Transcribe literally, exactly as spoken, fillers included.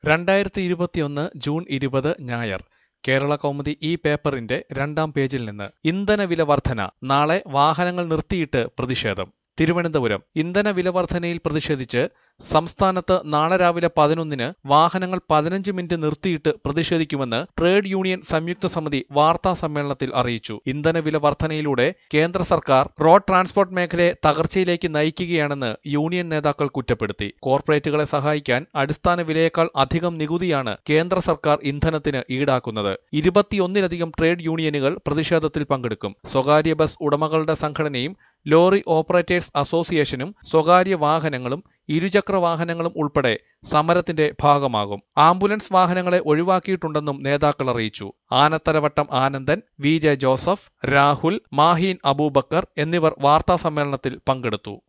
രണ്ടായിരത്തി ഇരുപത്തിയൊന്ന് ജൂൺ ഇരുപത് ഞായർ. കേരള കൗമുദി ഈ പേപ്പറിന്റെ രണ്ടാം പേജിൽ നിന്ന് ഇന്ധനവില വർധന, നാളെ വാഹനങ്ങൾ നിർത്തിയിട്ട് പ്രതിഷേധം. തിരുവനന്തപുരം. ഇന്ധന വില വർധനയിൽ പ്രതിഷേധിച്ച് സംസ്ഥാനത്ത് നാളെ രാവിലെ പതിനൊന്നിന് വാഹനങ്ങൾ പതിനഞ്ച് മിനിറ്റ് നിർത്തിയിട്ട് പ്രതിഷേധിക്കുമെന്ന് ട്രേഡ് യൂണിയൻ സംയുക്ത സമിതി വാർത്താ സമ്മേളനത്തിൽ അറിയിച്ചു. ഇന്ധനവില വർധനയിലൂടെ കേന്ദ്ര സർക്കാർ റോഡ് ട്രാൻസ്പോർട്ട് മേഖലയെ തകർച്ചയിലേക്ക് നയിക്കുകയാണെന്ന് യൂണിയൻ നേതാക്കൾ കുറ്റപ്പെടുത്തി. കോർപ്പറേറ്റുകളെ സഹായിക്കാൻ അടിസ്ഥാന വിലയേക്കാൾ അധികം നികുതിയാണ് കേന്ദ്ര സർക്കാർ ഇന്ധനത്തിന് ഈടാക്കുന്നത്. ഇരുപത്തിയൊന്നിലധികം ട്രേഡ് യൂണിയനുകൾ പ്രതിഷേധത്തിൽ പങ്കെടുക്കും. സ്വകാര്യ ബസ് ഉടമകളുടെ സംഘടനയും ലോറി ഓപ്പറേറ്റേഴ്സ് അസോസിയേഷനും സ്വകാര്യ വാഹനങ്ങളും ഇരുചക്ര വാഹനങ്ങളും ഉൾപ്പെടെ സമരത്തിന്റെ ഭാഗമാകും. ആംബുലൻസ് വാഹനങ്ങളെ ഒഴിവാക്കിയിട്ടുണ്ടെന്നും നേതാക്കൾ അറിയിച്ചു. ആനത്തലവട്ടം ആനന്ദൻ, വി ജെ ജോസഫ്, രാഹുൽ, മാഹീൻ അബൂബക്കർ എന്നിവർ വാർത്താ സമ്മേളനത്തിൽ പങ്കെടുത്തു.